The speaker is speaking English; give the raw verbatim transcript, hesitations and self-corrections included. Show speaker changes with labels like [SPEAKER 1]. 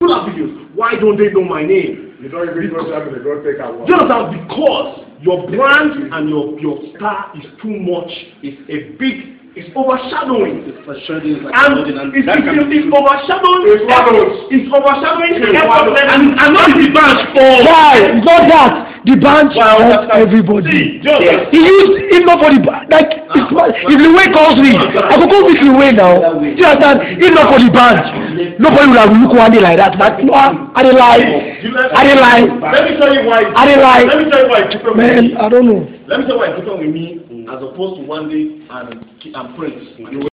[SPEAKER 1] People have videos. Why don't they know my name?
[SPEAKER 2] You don't even go to the go take out.
[SPEAKER 1] Just as because your brand and your your star is too much, it's a big, it's overshadowing.
[SPEAKER 3] It's overshadowing. Like
[SPEAKER 1] and it's, it's, it's, it's overshadowing.
[SPEAKER 2] It's swallows.
[SPEAKER 1] It's overshadowing.
[SPEAKER 2] It's swallows.
[SPEAKER 1] And and not the band for.
[SPEAKER 4] Why? Not that. The band
[SPEAKER 1] Well,
[SPEAKER 4] helps everybody.
[SPEAKER 1] See, just
[SPEAKER 4] Yeah. He used it not for the band. Like it's, if the way calls me, I could go with the way now. Do you understand? If not for the band, nobody would have looked one day like that. But no, I didn't lie. I didn't lie.
[SPEAKER 1] Let me tell you why.
[SPEAKER 4] I didn't lie.
[SPEAKER 1] Let me tell you why it's different with
[SPEAKER 4] Man,
[SPEAKER 1] me.
[SPEAKER 4] I don't know.
[SPEAKER 1] Let me tell you why it's different with me as opposed to one day and and Prince.